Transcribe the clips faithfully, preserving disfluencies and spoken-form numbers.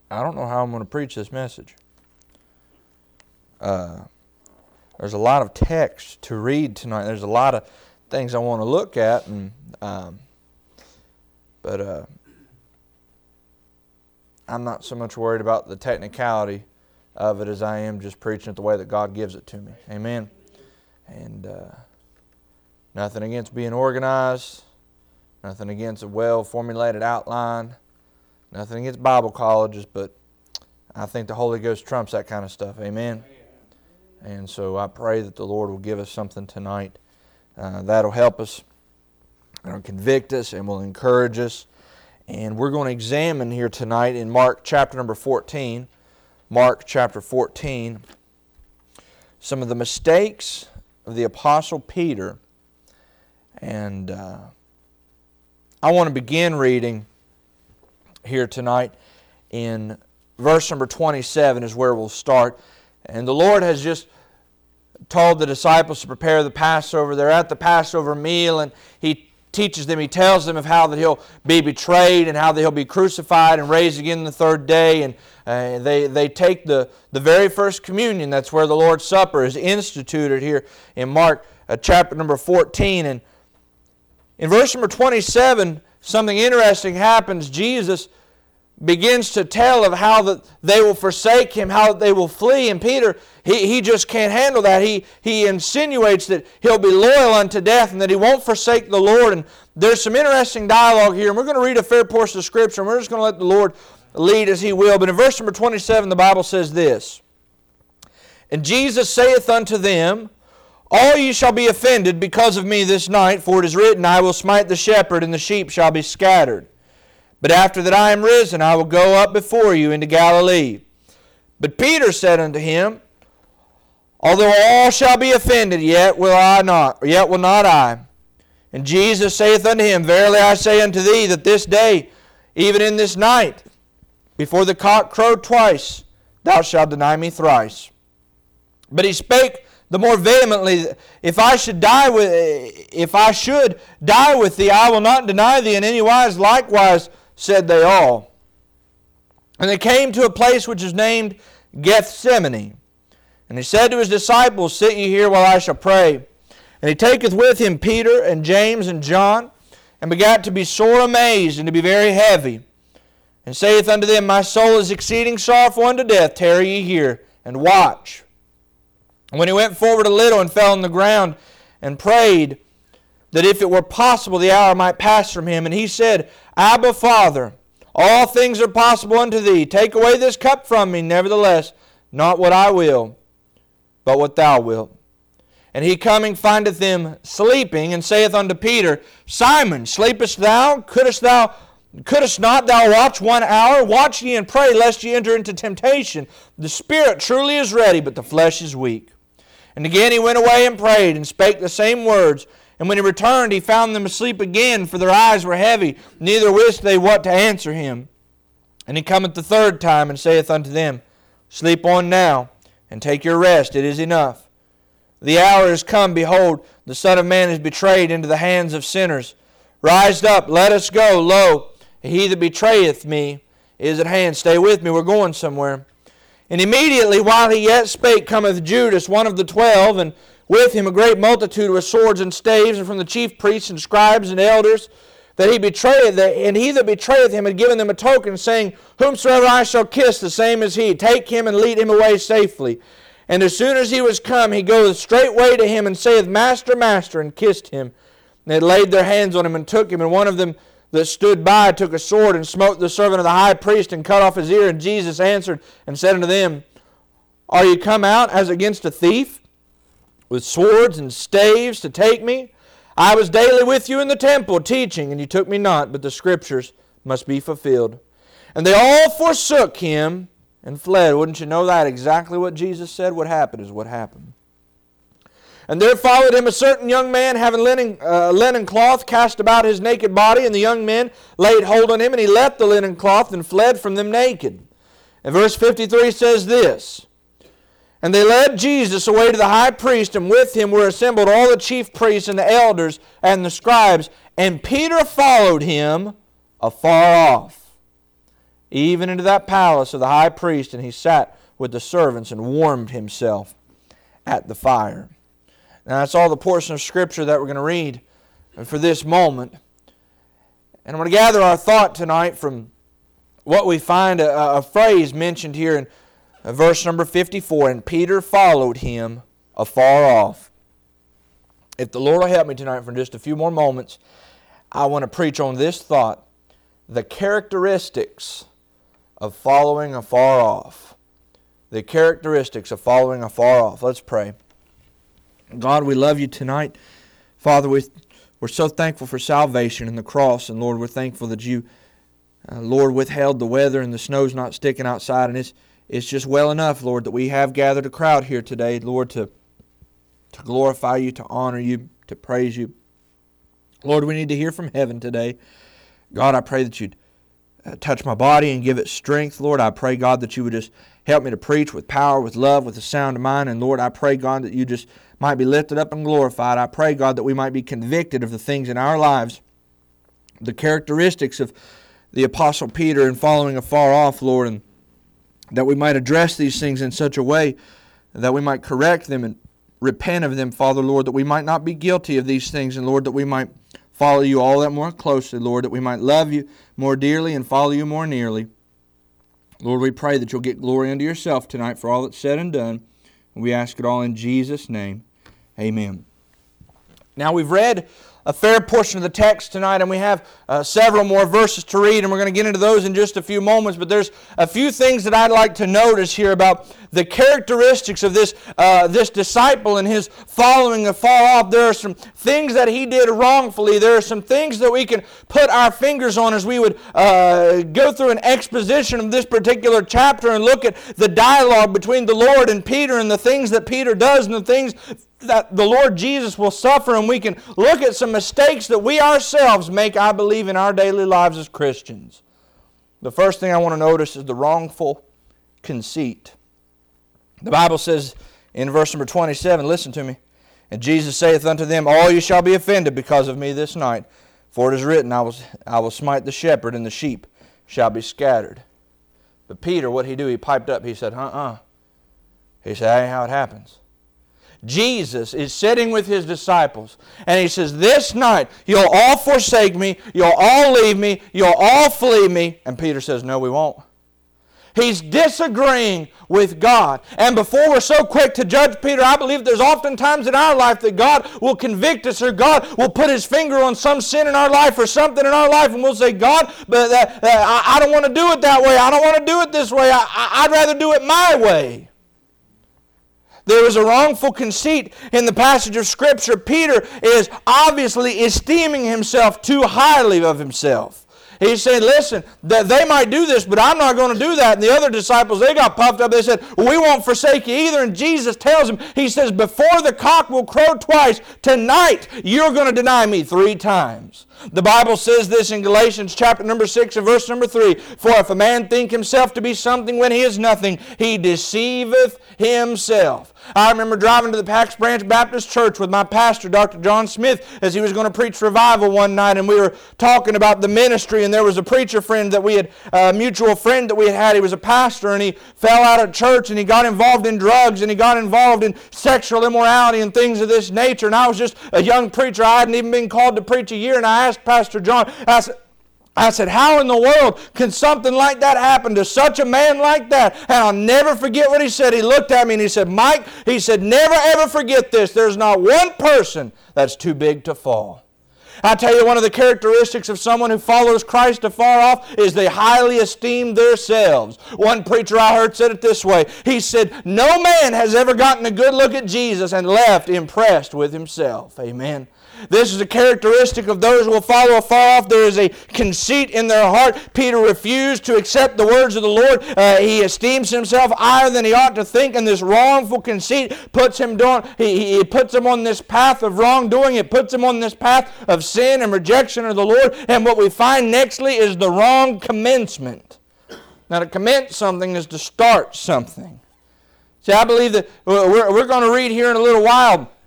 I don't know how I'm going to preach this message. Uh, there's a lot of text to read tonight. There's a lot of things I want to look at, and um, but uh, I'm not so much worried about the technicality of it as I am just preaching it the way that God gives it to me. Amen. And uh, nothing against being organized, nothing against a well-formulated outline, nothing against Bible colleges, but I think the Holy Ghost trumps that kind of stuff. Amen. And so I pray that the Lord will give us something tonight uh, that'll help us, that'll convict us, and will encourage us. And we're going to examine here tonight in Mark chapter number fourteen, Mark chapter fourteen, some of the mistakes of the Apostle Peter. And uh, I want to begin reading here tonight in verse number twenty-seven is where we'll start. And the Lord has just told the disciples to prepare the Passover. They're at the Passover meal, and He teaches them, He tells them of how that He'll be betrayed and how that He'll be crucified and raised again the third day. And uh, they, they take the, the very first communion. That's where the Lord's Supper is instituted here in Mark uh, chapter number fourteen. And in verse number twenty-seven, something interesting happens. Jesus begins to tell of how that they will forsake Him, how they will flee. And Peter, he, he just can't handle that. He, he insinuates that he'll be loyal unto death and that he won't forsake the Lord. And there's some interesting dialogue here. And we're going to read a fair portion of Scripture, and we're just going to let the Lord lead as He will. But in verse number twenty-seven, the Bible says this: "And Jesus saith unto them, All ye shall be offended because of me this night, for it is written, I will smite the shepherd, and the sheep shall be scattered. But after that I am risen, I will go up before you into Galilee. But Peter said unto him, Although all shall be offended, yet will I not, yet will not I. And Jesus saith unto him, Verily I say unto thee, that this day, even in this night, before the cock crowed twice, thou shalt deny me thrice. But he spake the more vehemently, If I should die with, if I should die with thee, I will not deny thee in any wise. Likewise said they all. And they came to a place which is named Gethsemane. And he said to his disciples, Sit ye here while I shall pray. And he taketh with him Peter and James and John, and begat to be sore amazed and to be very heavy. And saith unto them, My soul is exceeding sorrowful unto death. Tarry ye here, and watch. And when he went forward a little and fell on the ground and prayed, that if it were possible the hour might pass from him. And he said, Abba, Father, all things are possible unto thee. Take away this cup from me. Nevertheless, not what I will, but what thou wilt. And he coming findeth them sleeping, and saith unto Peter, Simon, sleepest thou? Couldst thou, couldst not thou watch one hour? Watch ye and pray, lest ye enter into temptation. The spirit truly is ready, but the flesh is weak. And again he went away and prayed, and spake the same words. And when he returned, he found them asleep again, for their eyes were heavy, neither wist they what to answer him. And he cometh the third time, and saith unto them, Sleep on now, and take your rest, it is enough. The hour is come, behold, the Son of Man is betrayed into the hands of sinners. Rise up, let us go. Lo, he that betrayeth me is at hand. Stay with me, we're going somewhere. And immediately, while he yet spake, cometh Judas, one of the twelve, and with him a great multitude with swords and staves, and from the chief priests and scribes and elders, that he betrayeth, and he that betrayeth him had given them a token, saying, Whomsoever I shall kiss, the same is he. Take him and lead him away safely. And as soon as he was come, he goeth straightway to him, and saith, Master, Master, and kissed him. And they laid their hands on him, and took him. And one of them that stood by took a sword, and smote the servant of the high priest, and cut off his ear. And Jesus answered, and said unto them, Are ye come out as against a thief, with swords and staves to take me? I was daily with you in the temple, teaching, and you took me not, but the Scriptures must be fulfilled. And they all forsook him, and fled. Wouldn't you know that? Exactly what Jesus said would happen is what happened. And there followed him a certain young man, having linen, uh, linen cloth cast about his naked body, and the young men laid hold on him, and he left the linen cloth, and fled from them naked. And verse fifty-three says this, And they led Jesus away to the high priest, and with him were assembled all the chief priests and the elders and the scribes. And Peter followed him afar off, even into that palace of the high priest, and he sat with the servants and warmed himself at the fire. Now that's all the portion of Scripture that we're going to read for this moment. And I'm going to gather our thought tonight from what we find, a, a phrase mentioned here in verse number fifty-four, and Peter followed him afar off. If the Lord will help me tonight for just a few more moments, I want to preach on this thought, the characteristics of following afar off. The characteristics of following afar off. Let's pray. God, we love you tonight. Father, we, we're so thankful for salvation and the cross. And Lord, we're thankful that you, uh, Lord, withheld the weather and the snow's not sticking outside. And it's, it's just well enough, Lord, that we have gathered a crowd here today, Lord, to, to glorify you, to honor you, to praise you. Lord, we need to hear from heaven today. God, I pray that you'd uh, touch my body and give it strength. Lord, I pray, God, that you would just help me to preach with power, with love, with a sound mind. And Lord, I pray, God, that you just might be lifted up and glorified. I pray, God, that we might be convicted of the things in our lives, the characteristics of the Apostle Peter and following afar off, Lord, and that we might address these things in such a way that we might correct them and repent of them, Father, Lord, that we might not be guilty of these things, and Lord, that we might follow you all that more closely, Lord, that we might love you more dearly and follow you more nearly. Lord, we pray that you'll get glory unto yourself tonight for all that's said and done. And we ask it all in Jesus' name. Amen. Now we've read a fair portion of the text tonight, and we have uh, several more verses to read, and we're going to get into those in just a few moments. But there's a few things that I'd like to notice here about the characteristics of this uh, this disciple and his following afar off. There are some things that he did wrongfully. There are some things that we can put our fingers on as we would uh, go through an exposition of this particular chapter and look at the dialogue between the Lord and Peter and the things that Peter does and the things that the Lord Jesus will suffer, and we can look at some mistakes that we ourselves make, I believe, in our daily lives as Christians. The first thing I want to notice is the wrongful conceit. The Bible says in verse number twenty-seven, listen to me, and Jesus saith unto them, all you shall be offended because of me this night, for it is written, I will, I will smite the shepherd, and the sheep shall be scattered. But Peter, what did he do? He piped up. He said, uh-uh. He said, that ain't how it happens. Jesus is sitting with his disciples, and he says, this night you'll all forsake me, you'll all leave me, you'll all flee me. And Peter says, no, we won't. He's disagreeing with God. And before we're so quick to judge Peter, I believe there's often times in our life that God will convict us, or God will put his finger on some sin in our life or something in our life, and we'll say, God, but that, that, I, I don't want to do it that way. I don't want to do it this way. I, I, I'd rather do it my way. There was a wrongful conceit in the passage of Scripture. Peter is obviously esteeming himself too highly of himself. He's saying, listen, that they might do this, but I'm not going to do that. And the other disciples, they got puffed up. They said, we won't forsake you either. And Jesus tells them, he says, before the cock will crow twice, tonight you're going to deny me three times. The Bible says this in Galatians chapter number six and verse number three. For if a man think himself to be something when he is nothing, he deceiveth himself. I remember driving to the Pax Branch Baptist Church with my pastor, Doctor John Smith, as he was going to preach revival one night, and we were talking about the ministry, and there was a preacher friend that we had, a mutual friend that we had had. He was a pastor, and he fell out of church, and he got involved in drugs, and he got involved in sexual immorality and things of this nature. And I was just a young preacher. I hadn't even been called to preach a year, and I asked Pastor John, I said, I said, how in the world can something like that happen to such a man like that? And I'll never forget what he said. He looked at me and he said, Mike, he said, never ever forget this. There's not one person that's too big to fall. I tell you, one of the characteristics of someone who follows Christ afar off is they highly esteem themselves. One preacher I heard said it this way. He said, no man has ever gotten a good look at Jesus and left impressed with himself. Amen. This is a characteristic of those who will follow afar off. There is a conceit in their heart. Peter refused to accept the words of the Lord. Uh, he esteems himself higher than he ought to think, and this wrongful conceit puts him down. He, he puts him on this path of wrongdoing. It puts him on this path of sin and rejection of the Lord. And what we find nextly is the wrong commencement. Now, to commence something is to start something. See, I believe that we're, we're going to read here in a little while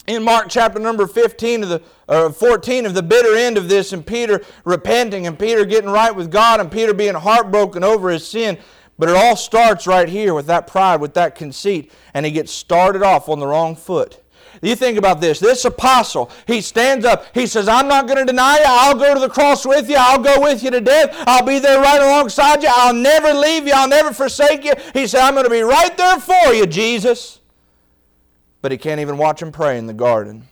In Mark chapter number fifteen of the or fourteen of the bitter end of this, and Peter repenting, and Peter getting right with God, and Peter being heartbroken over his sin. But it all starts right here with that pride, with that conceit, and he gets started off on the wrong foot. You think about this. This apostle, he stands up. He says, I'm not going to deny you. I'll go to the cross with you. I'll go with you to death. I'll be there right alongside you. I'll never leave you. I'll never forsake you. He said, I'm going to be right there for you, Jesus. But he can't even watch him pray in the garden.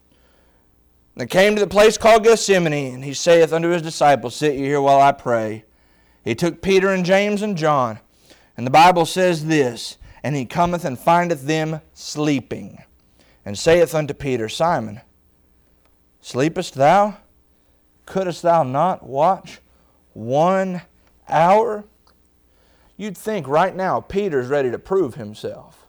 They came to the place called Gethsemane, and he saith unto his disciples, sit ye here while I pray. He took Peter and James and John, and the Bible says this, and he cometh and findeth them sleeping, and saith unto Peter, Simon, sleepest thou? Couldst thou not watch one hour? You'd think right now Peter's ready to prove himself.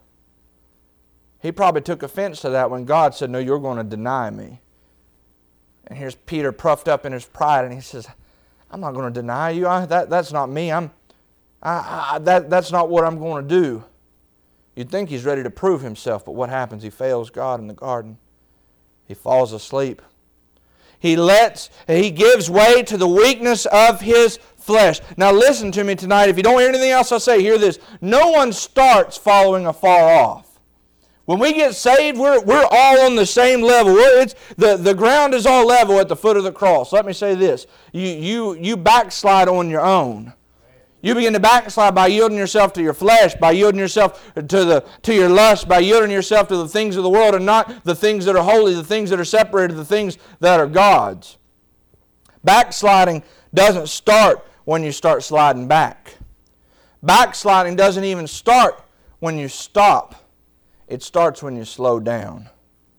He probably took offense to that when God said, no, you're going to deny me. And here's Peter puffed up in his pride, and he says, I'm not going to deny you. I, that, that's not me. I'm, I, I, that, that's not what I'm going to do. You'd think he's ready to prove himself, but what happens? He fails God in the garden. He falls asleep. He lets, he gives way to the weakness of his flesh. Now listen to me tonight. If you don't hear anything else I say, hear this. No one starts following afar off. When we get saved, we're, we're all on the same level. We're, it's, the, the ground is all level at the foot of the cross. Let me say this. You, you, you backslide on your own. You begin to backslide by yielding yourself to your flesh, by yielding yourself to, the, to your lust, by yielding yourself to the things of the world and not the things that are holy, the things that are separated, the things that are God's. Backsliding doesn't start when you start sliding back. Backsliding doesn't even start when you stop. It starts when you slow down.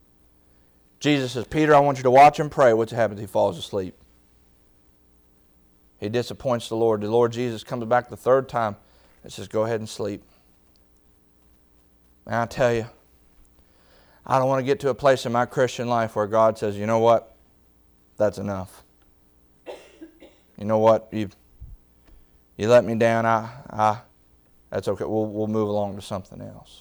Jesus says, Peter, I want you to watch him pray. What happens? He falls asleep. He disappoints the Lord. The Lord Jesus comes back the third time and says, go ahead and sleep. And I tell you, I don't want to get to a place in my Christian life where God says, you know what? That's enough. You know what? You you let me down. I, I, that's okay. We'll, we'll move along to something else.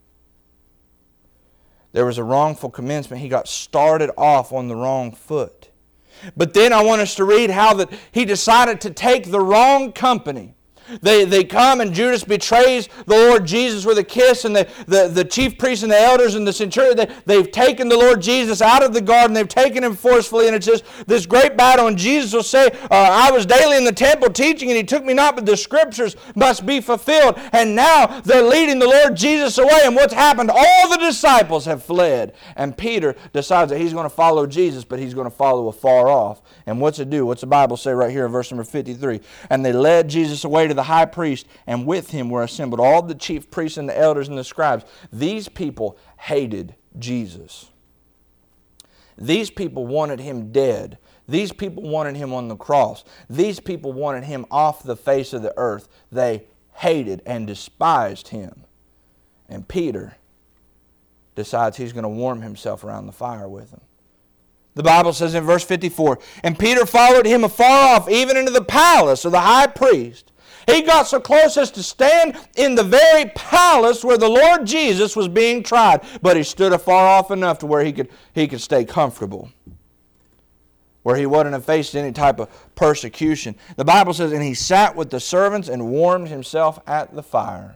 There was a wrongful commencement. He got started off on the wrong foot. But then I want us to read how that he decided to take the wrong company. They, they come and Judas betrays the Lord Jesus with a kiss, and the, the, the chief priests and the elders and the centurion, they, they've taken the Lord Jesus out of the garden. They've taken him forcefully, and it's just this great battle. And Jesus will say, uh, I was daily in the temple teaching, and he took me not, but the scriptures must be fulfilled. And now they're leading the Lord Jesus away, and what's happened? All the disciples have fled. And Peter decides that he's going to follow Jesus, but he's going to follow afar off. And what's it do? What's the Bible say right here in verse number fifty-three? And they led Jesus away to the high priest, and with him were assembled all the chief priests and the elders and the scribes. These people hated Jesus. These people wanted him dead. These people wanted him on the cross. These people wanted him off the face of the earth. They hated and despised him. And Peter decides he's going to warm himself around the fire with them. The Bible says in verse fifty-four, and Peter followed him afar off, even into the palace of the high priest. He got so close as to stand in the very palace where the Lord Jesus was being tried. But he stood afar off enough to where he could, he could stay comfortable, where he wouldn't have faced any type of persecution. The Bible says, and he sat with the servants and warmed himself at the fire.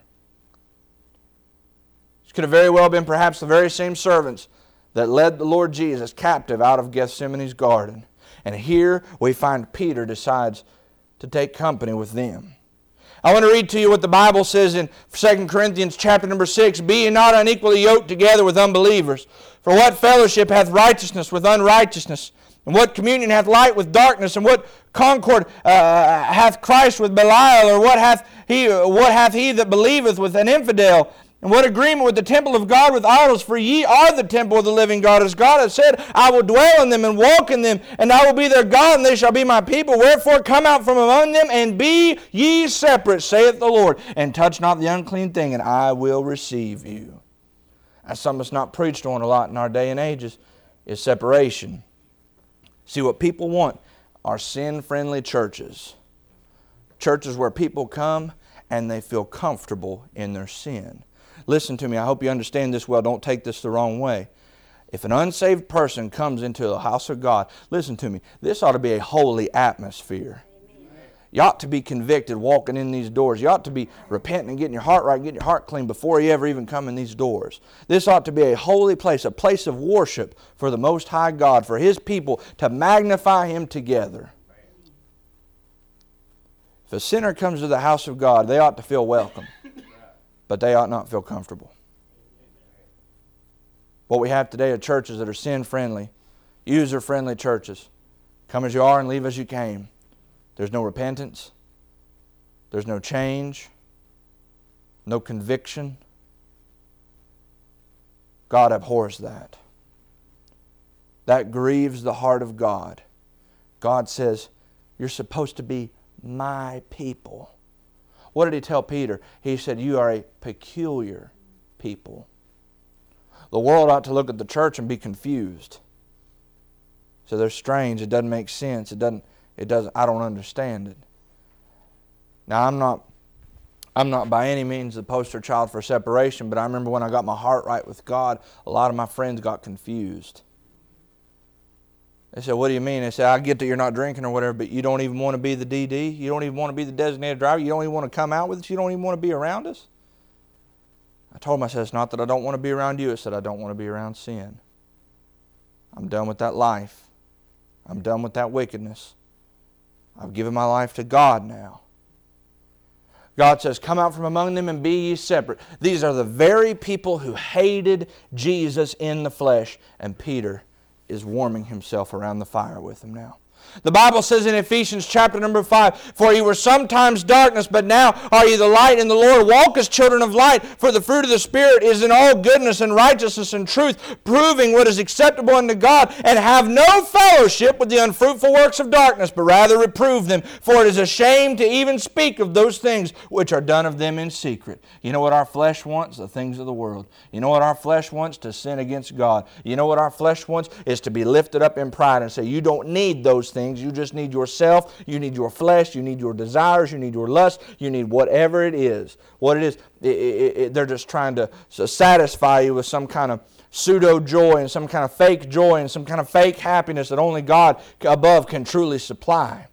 This could have very well been perhaps the very same servants that led the Lord Jesus captive out of Gethsemane's garden. And here we find Peter decides to take company with them. I want to read to you what the Bible says in Second Corinthians chapter number six. Be ye not unequally yoked together with unbelievers. For what fellowship hath righteousness with unrighteousness? And what communion hath light with darkness? And what concord uh, hath Christ with Belial? Or what hath he, what hath he that believeth with an infidel? And what agreement with the temple of God with idols? For ye are the temple of the living God. As God hath said, I will dwell in them and walk in them, and I will be their God, and they shall be my people. Wherefore come out from among them, and be ye separate, saith the Lord, and touch not the unclean thing, and I will receive you. That's something that's not preached on a lot in our day and ages, is separation. See, what people want are sin-friendly churches. Churches where people come and they feel comfortable in their sin. Listen to me, I hope you understand this well. Don't take this the wrong way. If an unsaved person comes into the house of God, listen to me, this ought to be a holy atmosphere. You ought to be convicted walking in these doors. You ought to be repenting and getting your heart right, getting your heart clean before you ever even come in these doors. This ought to be a holy place, a place of worship for the Most High God, for His people to magnify Him together. If a sinner comes to the house of God, they ought to feel welcome, but they ought not feel comfortable. What we have today are churches that are sin-friendly, user-friendly churches. Come as you are and leave as you came. There's no repentance. There's no change. No conviction. God abhors that. That grieves the heart of God. God says, you're supposed to be my people. What did He tell Peter? He said, you are a peculiar people. The world ought to look at the church and be confused. So they're strange. It doesn't make sense. It doesn't, it doesn't, I don't understand it. Now I'm not, I'm not by any means the poster child for separation, but I remember when I got my heart right with God, a lot of my friends got confused. They said, what do you mean? They said, I get that you're not drinking or whatever, but you don't even want to be the D D? You don't even want to be the designated driver? You don't even want to come out with us? You don't even want to be around us? I told him, I said, it's not that I don't want to be around you. It's that I don't want to be around sin. I'm done with that life. I'm done with that wickedness. I've given my life to God now. God says, come out from among them and be ye separate. These are the very people who hated Jesus in the flesh. And Peter is warming himself around the fire with them now. The Bible says in Ephesians chapter number five, for ye were sometimes darkness, but now are ye the light in the Lord. Walk as children of light, for the fruit of the Spirit is in all goodness and righteousness and truth, proving what is acceptable unto God, and have no fellowship with the unfruitful works of darkness, but rather reprove them. For it is a shame to even speak of those things which are done of them in secret. You know what our flesh wants? The things of the world. You know what our flesh wants? To sin against God. You know what our flesh wants? Is to be lifted up in pride and say, you don't need those things. You just need yourself, you need your flesh, you need your desires, you need your lust, you need whatever it is. What it is, it, it, it, they're just trying to satisfy you with some kind of pseudo joy and some kind of fake joy and some kind of fake happiness that only God above can truly supply.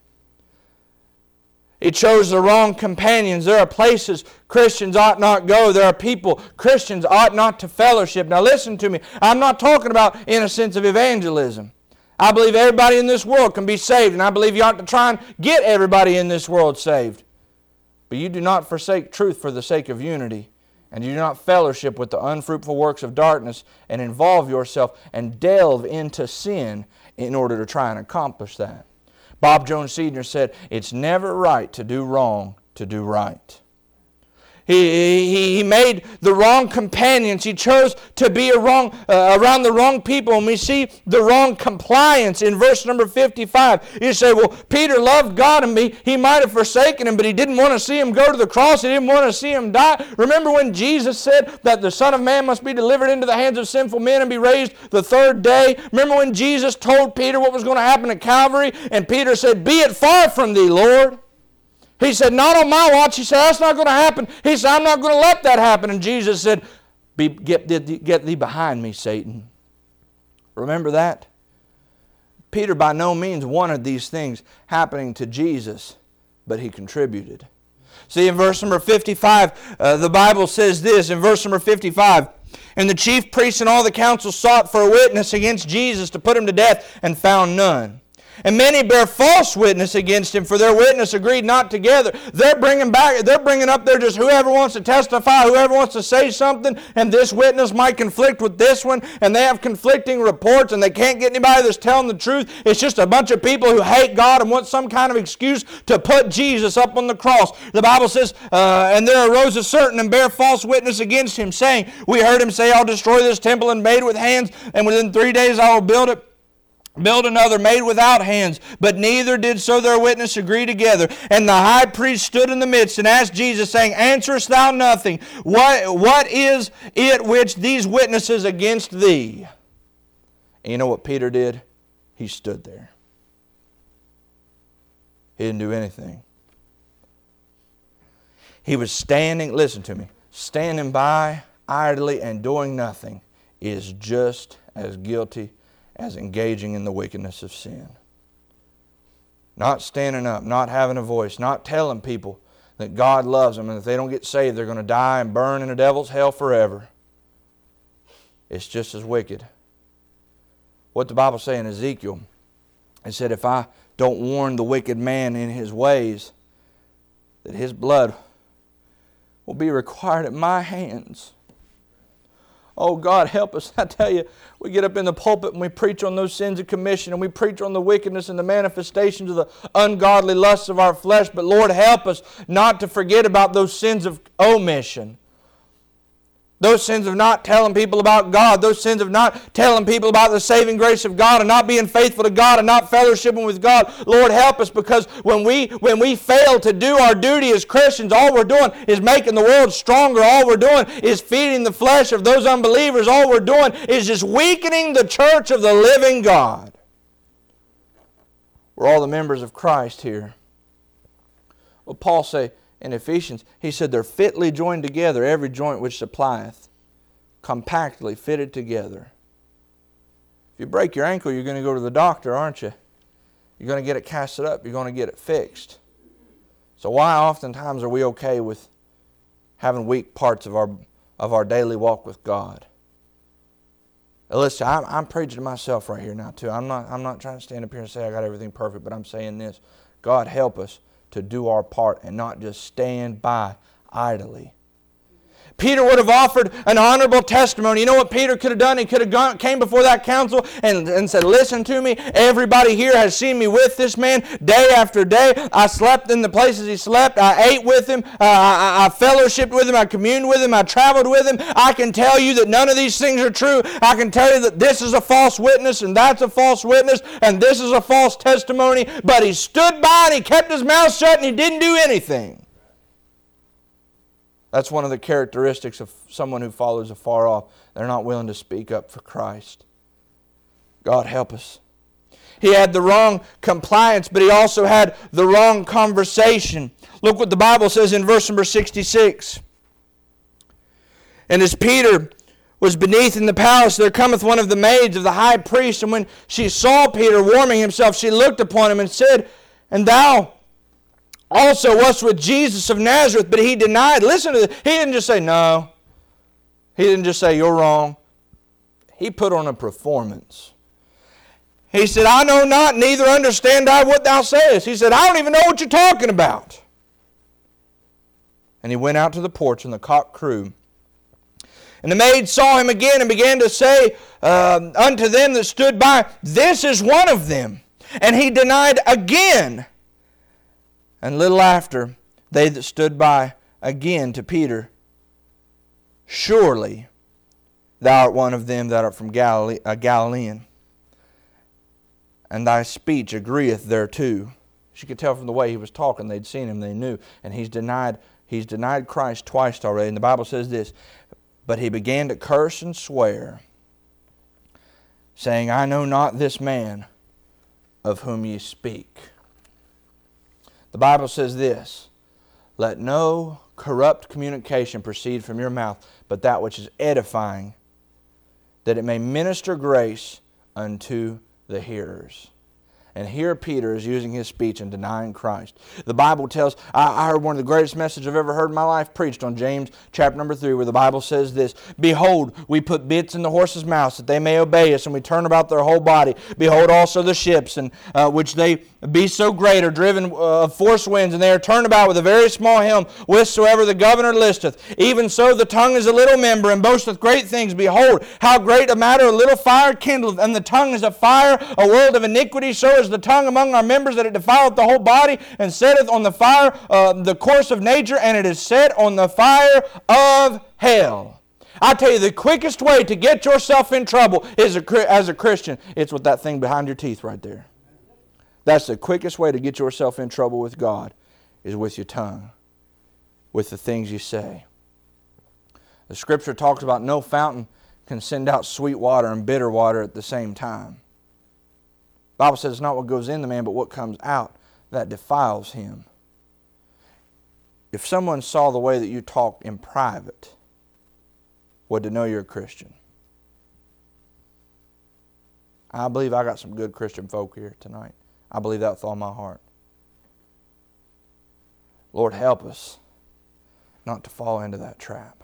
He chose the wrong companions. There are places Christians ought not go. There are people Christians ought not to fellowship. Now listen to me. I'm not talking about in a sense of evangelism. I believe everybody in this world can be saved, and I believe you ought to try and get everybody in this world saved. But you do not forsake truth for the sake of unity, and you do not fellowship with the unfruitful works of darkness and involve yourself and delve into sin in order to try and accomplish that. Bob Jones Senior said, it's never right to do wrong to do right. He, he, he made the wrong companions. He chose to be a wrong, uh, around the wrong people. And we see the wrong compliance in verse number fifty-five. You say, well, Peter loved God and he, he might have forsaken Him, but he didn't want to see Him go to the cross. He didn't want to see Him die. Remember when Jesus said that the Son of Man must be delivered into the hands of sinful men and be raised the third day? Remember when Jesus told Peter what was going to happen at Calvary? And Peter said, be it far from thee, Lord. He said, not on my watch. He said, that's not going to happen. He said, I'm not going to let that happen. And Jesus said, Be, get, get thee behind me, Satan. Remember that? Peter by no means wanted these things happening to Jesus, but he contributed. See, in verse number fifty-five, uh, the Bible says this, in verse number fifty-five, and the chief priests and all the council sought for a witness against Jesus to put Him to death, and found none. And many bear false witness against Him, for their witness agreed not together. They're bringing back, they're bringing up there just whoever wants to testify, whoever wants to say something, and this witness might conflict with this one, and they have conflicting reports, and they can't get anybody that's telling the truth. It's just a bunch of people who hate God and want some kind of excuse to put Jesus up on the cross. The Bible says, uh, and there arose a certain and bear false witness against Him, saying, we heard him say, I'll destroy this temple and made with hands, and within three days I will build it. Build another made without hands. But neither did so their witness agree together. And the high priest stood in the midst and asked Jesus, saying, answerest thou nothing? What, what is it which these witnesses against thee? And you know what Peter did? He stood there. He didn't do anything. He was standing, listen to me, standing by idly and doing nothing is just as guilty as engaging in the wickedness of sin. Not standing up, not having a voice, not telling people that God loves them and if they don't get saved they're going to die and burn in the devil's hell forever. It's just as wicked. What the Bible says in Ezekiel, it said, if I don't warn the wicked man in his ways, that his blood will be required at my hands. Oh, God, help us. I tell you, we get up in the pulpit and we preach on those sins of commission and we preach on the wickedness and the manifestations of the ungodly lusts of our flesh. But Lord, help us not to forget about those sins of omission. Those sins of not telling people about God. Those sins of not telling people about the saving grace of God and not being faithful to God and not fellowshipping with God. Lord, help us, because when we when we fail to do our duty as Christians, all we're doing is making the world stronger. All we're doing is feeding the flesh of those unbelievers. All we're doing is just weakening the church of the living God. We're all the members of Christ here. Well, Paul say, in Ephesians, he said they're fitly joined together, every joint which supplieth, compactly fitted together. If you break your ankle, you're going to go to the doctor, aren't you? You're going to get it casted up. You're going to get it fixed. So why oftentimes are we okay with having weak parts of our of our daily walk with God? Now listen, I'm, I'm preaching to myself right here now too. I'm not, I'm not trying to stand up here and say I got everything perfect, but I'm saying this. God, help us to do our part and not just stand by idly. Peter would have offered an honorable testimony. You know what Peter could have done? He could have gone, came before that council and, and said, listen to me. Everybody here has seen me with this man day after day. I slept in the places he slept. I ate with him. Uh, I, I fellowshiped with him. I communed with him. I traveled with him. I can tell you that none of these things are true. I can tell you that this is a false witness and that's a false witness and this is a false testimony. But he stood by and he kept his mouth shut and he didn't do anything. That's one of the characteristics of someone who follows afar off. They're not willing to speak up for Christ. God help us. He had the wrong compliance, but he also had the wrong conversation. Look what the Bible says in verse number sixty-six. And as Peter was beneath in the palace, there cometh one of the maids of the high priest, and when she saw Peter warming himself, she looked upon him and said, and thou also was with Jesus of Nazareth, but he denied. Listen to this. He didn't just say no. He didn't just say you're wrong. He put on a performance. He said, I know not, neither understand I what thou sayest. He said, I don't even know what you're talking about. And he went out to the porch, and the cock crew. And the maid saw him again and began to say uh, unto them that stood by, this is one of them. And he denied again. And little after, they that stood by again to Peter, surely thou art one of them that art from Galilee, a Galilean, and thy speech agreeth thereto. She could tell from the way he was talking, they'd seen him, they knew. And he's denied, he's denied Christ twice already. And the Bible says this, but he began to curse and swear, saying, I know not this man of whom ye speak. The Bible says this, let no corrupt communication proceed from your mouth, but that which is edifying, that it may minister grace unto the hearers. And here Peter is using his speech and denying Christ. The Bible tells, I heard one of the greatest messages I've ever heard in my life preached on James chapter number three, where the Bible says this, behold, we put bits in the horses' mouths that they may obey us, and we turn about their whole body. Behold also the ships, and uh, which they be so great are driven uh, of force winds, and they are turned about with a very small helm, whithersoever the governor listeth. Even so the tongue is a little member, and boasteth great things. Behold, how great a matter a little fire kindleth, and the tongue is a fire, a world of iniquity. So is the tongue among our members, that it defileth the whole body, and setteth on the fire uh, the course of nature, and it is set on the fire of hell. I tell you, the quickest way to get yourself in trouble is a, as a Christian, it's with that thing behind your teeth right there. That's the quickest way to get yourself in trouble with God, is with your tongue, with the things you say. The Scripture talks about no fountain can send out sweet water and bitter water at the same time. The Bible says it's not what goes in the man, but what comes out that defiles him. If someone saw the way that you talk in private, would to know you're a Christian. I believe I got some good Christian folk here tonight. I believe that with all my heart. Lord, help us not to fall into that trap.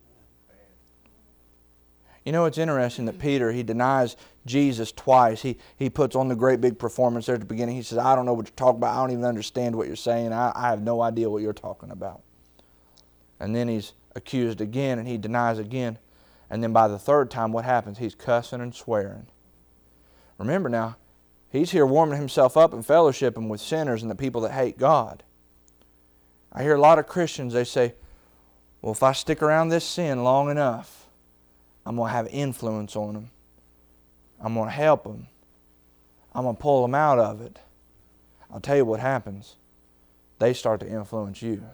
You know, it's interesting that Peter, he denies Jesus twice. He he puts on the great big performance there at the beginning. He says, I don't know what you're talking about. I don't even understand what you're saying. I, I have no idea what you're talking about. And then he's accused again, and he denies again. And then by the third time, what happens? He's cussing and swearing. Remember now, he's here warming himself up and fellowshipping with sinners and the people that hate God. I hear a lot of Christians, they say, well, if I stick around this sin long enough, I'm going to have influence on them. I'm going to help them. I'm going to pull them out of it. I'll tell you what happens. They start to influence you.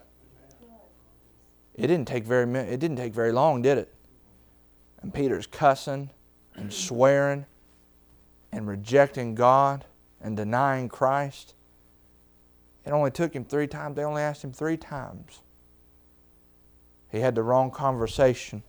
It didn't take very it didn't take very long, did it? And Peter's cussing and swearing and rejecting God and denying Christ. It only took him three times. They only asked him three times. He had the wrong conversation.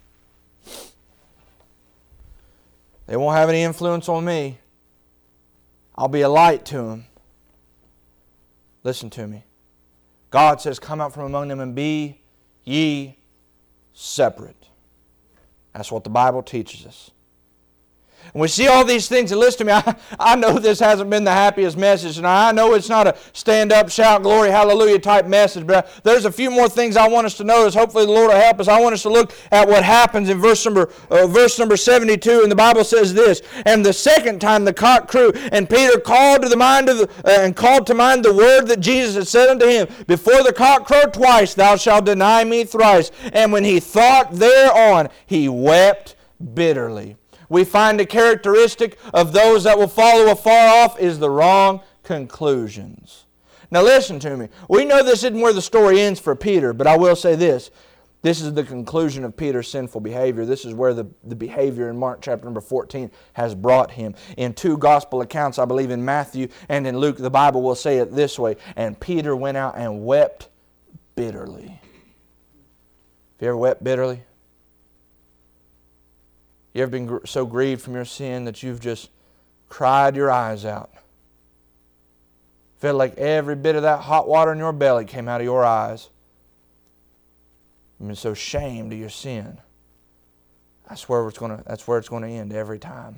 They won't have any influence on me. I'll be a light to them. Listen to me. God says, come out from among them and be ye separate. That's what the Bible teaches us. And we see all these things, and listen to me, I, I know this hasn't been the happiest message, and I know it's not a stand up, shout, glory, hallelujah type message, but there's a few more things I want us to notice. Hopefully the Lord will help us. I want us to look at what happens in verse number uh, verse number seventy-two, and the Bible says this, and the second time the cock crew, and Peter called to the mind of the, uh, and called to mind the word that Jesus had said unto him, before the cock crow twice, thou shalt deny me thrice. And when he thought thereon, he wept bitterly. We find a characteristic of those that will follow afar off is the wrong conclusions. Now listen to me. We know this isn't where the story ends for Peter, but I will say this. This is the conclusion of Peter's sinful behavior. This is where the, the behavior in Mark chapter number fourteen has brought him. In two gospel accounts, I believe in Matthew and in Luke, the Bible will say it this way, and Peter went out and wept bitterly. Have you ever wept bitterly? You ever been gr- so grieved from your sin that you've just cried your eyes out? Felt like every bit of that hot water in your belly came out of your eyes. You've been so ashamed of your sin. That's where it's going to, that's where it's going to end every time.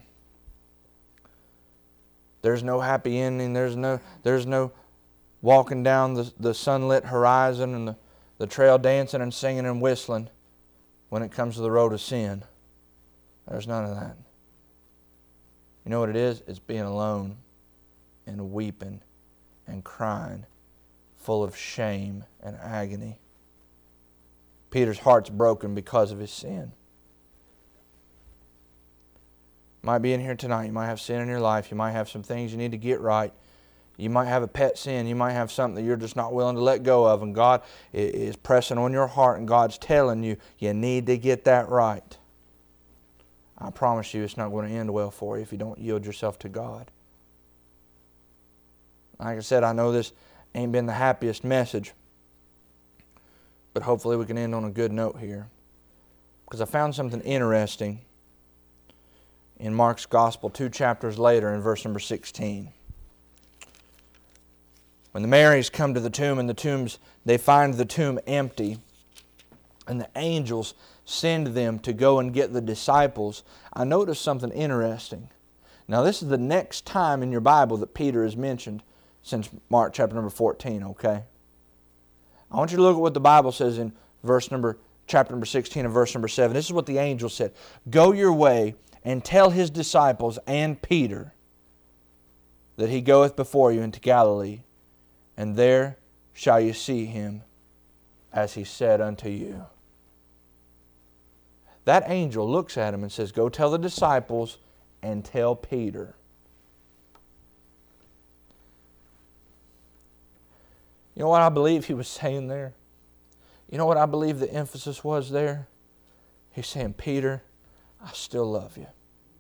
There's no happy ending. There's no, there's no walking down the, the sunlit horizon and the, the trail dancing and singing and whistling when it comes to the road of sin. There's none of that. You know what it is? It's being alone and weeping and crying, full of shame and agony. Peter's heart's broken because of his sin. You might be in here tonight. You might have sin in your life. You might have some things you need to get right. You might have a pet sin. You might have something that you're just not willing to let go of, and God is pressing on your heart, and God's telling you, you need to get that right. I promise you it's not going to end well for you if you don't yield yourself to God. Like I said, I know this ain't been the happiest message, but hopefully we can end on a good note here. Because I found something interesting in Mark's Gospel two chapters later in verse number sixteen. When the Marys come to the tomb, and the tombs, they find the tomb empty, and the angels send them to go and get the disciples, I noticed something interesting. Now this is the next time in your Bible that Peter is mentioned since Mark chapter number fourteen, okay? I want you to look at what the Bible says in verse number, chapter number sixteen and verse number seven. This is what the angel said. Go your way and tell his disciples and Peter that he goeth before you into Galilee, and there shall you see him as he said unto you. That angel looks at him and says, go tell the disciples and tell Peter. You know what I believe he was saying there? You know what I believe the emphasis was there? He's saying, Peter, I still love you.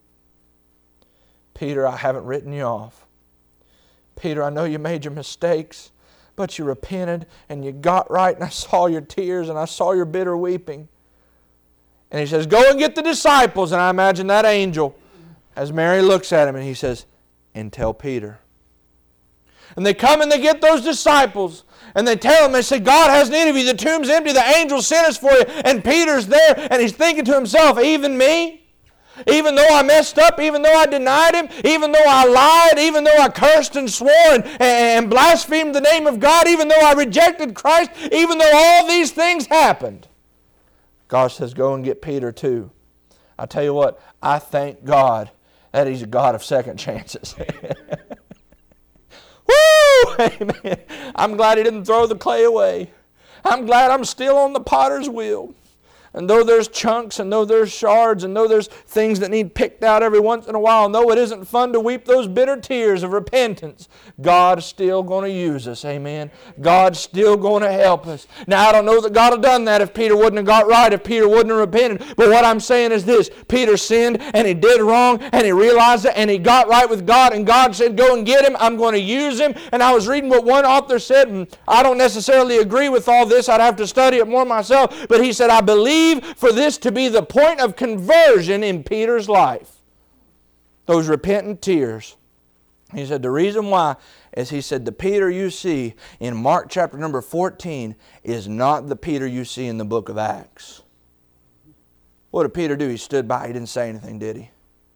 Peter, I haven't written you off. Peter, I know you made your mistakes, but you repented and you got right, and I saw your tears and I saw your bitter weeping. And he says, go and get the disciples. And I imagine that angel As Mary looks at him and he says, and tell Peter. And they come and they get those disciples and they tell them, they say, God has need of you. The tomb's empty. The angel sent us for you. And Peter's there and he's thinking to himself, even me? Even though I messed up, even though I denied Him, even though I lied, even though I cursed and swore and, and blasphemed the name of God, even though I rejected Christ, even though all these things happened, God says, go and get Peter too. I tell you what, I thank God that He's a God of second chances. Woo! Amen. I'm glad He didn't throw the clay away. I'm glad I'm still on the potter's wheel. And though there's chunks, and though there's shards, and though there's things that need picked out every once in a while, and though it isn't fun to weep those bitter tears of repentance, God's still going to use us, amen? God's still going to help us. Now, I don't know that God would have done that if Peter wouldn't have got right, if Peter wouldn't have repented. But what I'm saying is this, Peter sinned, and he did wrong, and he realized it, and he got right with God, and God said, go and get him, I'm going to use him. And I was reading what one author said, and I don't necessarily agree with all this, I'd have to study it more myself, but he said, I believe for this to be the point of conversion in Peter's life. Those repentant tears. He said the reason why is he said the Peter you see in Mark chapter number fourteen is not the Peter you see in the book of Acts. What did Peter do? He stood by. He didn't say anything, did he?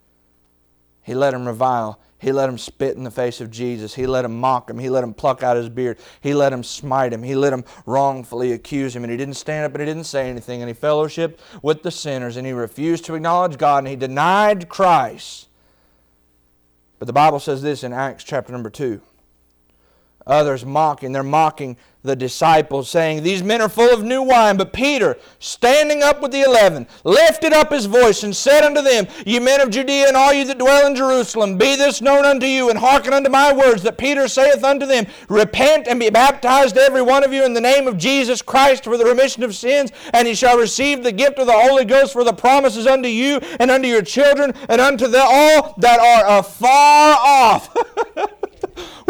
He let him revile. He let him spit in the face of Jesus. He let him mock him. He let him pluck out his beard. He let him smite him. He let him wrongfully accuse him. And he didn't stand up and he didn't say anything. And he fellowshiped with the sinners. And he refused to acknowledge God. And he denied Christ. But the Bible says this in Acts chapter number two. Others mocking. They're mocking the disciples, saying, these men are full of new wine. But Peter, standing up with the eleven, lifted up his voice and said unto them, ye men of Judea and all you that dwell in Jerusalem, be this known unto you, and hearken unto my words, that Peter saith unto them, repent and be baptized every one of you in the name of Jesus Christ for the remission of sins, and ye shall receive the gift of the Holy Ghost, for the promise is unto you and unto your children and unto the all that are afar off. Woo!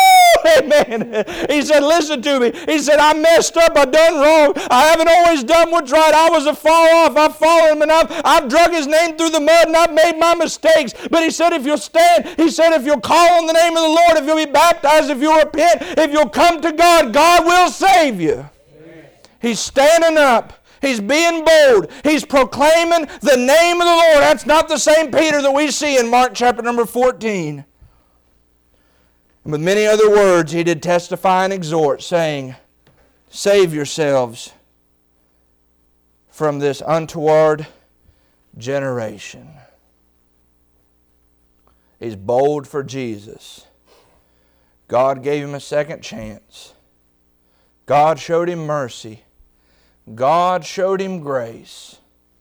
Amen. He said, listen to me. He said, I messed up. I done wrong. I haven't always done what's right. I was a far off. I've fallen and I've, I've drug His name through the mud and I've made my mistakes. But He said, if you'll stand, He said, if you'll call on the name of the Lord, if you'll be baptized, if you'll repent, if you'll come to God, God will save you. Amen. He's standing up. He's being bold. He's proclaiming the name of the Lord. That's not the same Peter that we see in Mark chapter number fourteen. And with many other words he did testify and exhort, saying, save yourselves from this untoward generation. He's bold for Jesus. God gave him a second chance. God showed him mercy. God showed him grace.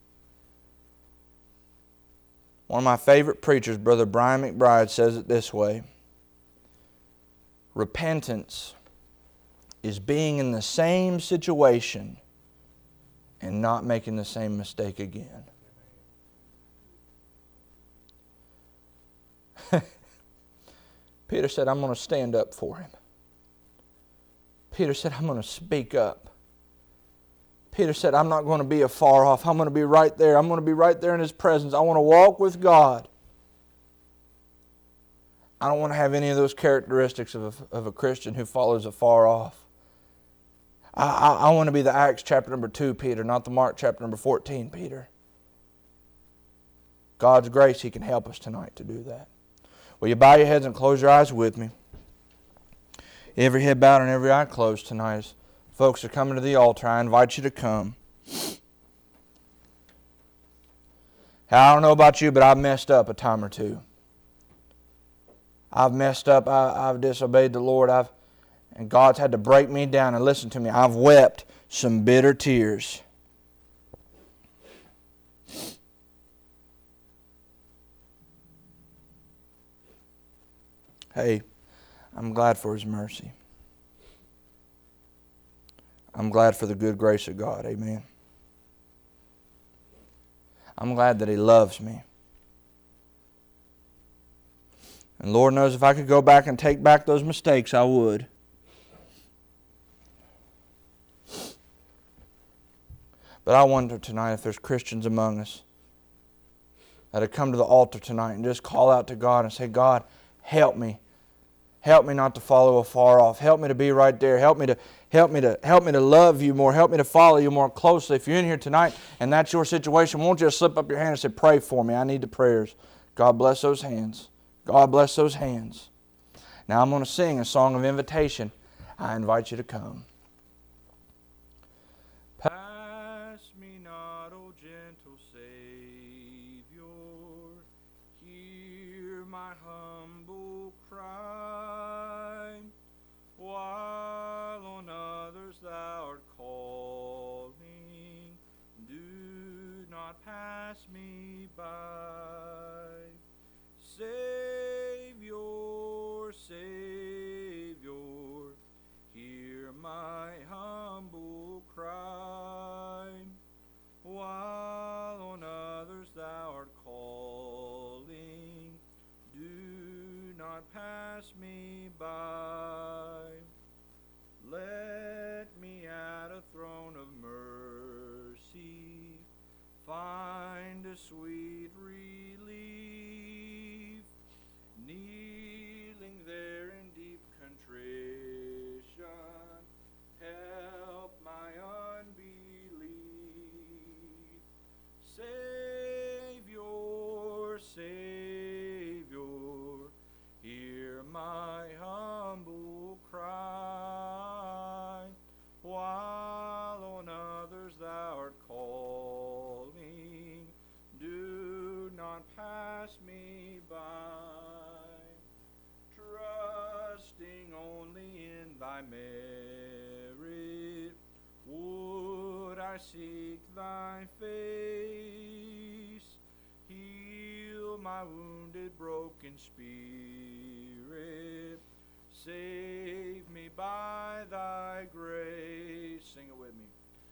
One of my favorite preachers, Brother Brian McBride, says it this way. Repentance is being in the same situation and not making the same mistake again. Peter said, I'm going to stand up for him. Peter said, I'm going to speak up. Peter said, I'm not going to be afar off. I'm going to be right there. I'm going to be right there in His presence. I want to walk with God. I don't want to have any of those characteristics of a, of a Christian who follows afar off. I, I, I want to be the Acts chapter number two Peter, not the Mark chapter number fourteen Peter. God's grace, He can help us tonight to do that. Will you bow your heads and close your eyes with me? Every head bowed and every eye closed tonight. As folks are coming to the altar, I invite you to come. I don't know about you, but I've messed up a time or two. I've messed up. I, I've disobeyed the Lord. I've, and God's had to break me down. And listen to me. I've wept some bitter tears. Hey, I'm glad for His mercy. I'm glad for the good grace of God. Amen. I'm glad that He loves me. And Lord knows if I could go back and take back those mistakes, I would. But I wonder tonight if there's Christians among us that'll come to the altar tonight and just call out to God and say, God, help me. Help me not to follow afar off. Help me to be right there. Help me to help me to help me to love you more. Help me to follow you more closely. If you're in here tonight and that's your situation, won't you just slip up your hand and say, pray for me. I need the prayers. God bless those hands. God bless those hands. Now I'm going to sing a song of invitation. I invite you to come. Pass me not, O gentle Savior. Hear my humble cry. While on others thou art calling, do not pass me by. Savior, Savior, hear my humble cry. While on others thou art calling, do not pass me by. Let me at a throne of mercy find a sweet relief, kneeling there in deep contrition, help my unbelief. Savior, Savior, hear my humble cry. While on others thou art calling, do not pass me by. Trusting only in thy merit, would I seek thy face. Heal my wounded, broken spirit. Save me by thy grace. Sing it with me.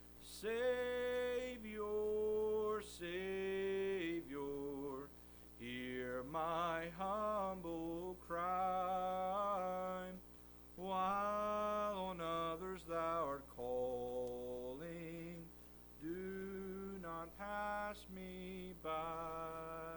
Savior, Savior, hear my humble cry. While on others thou art calling, do not pass me by.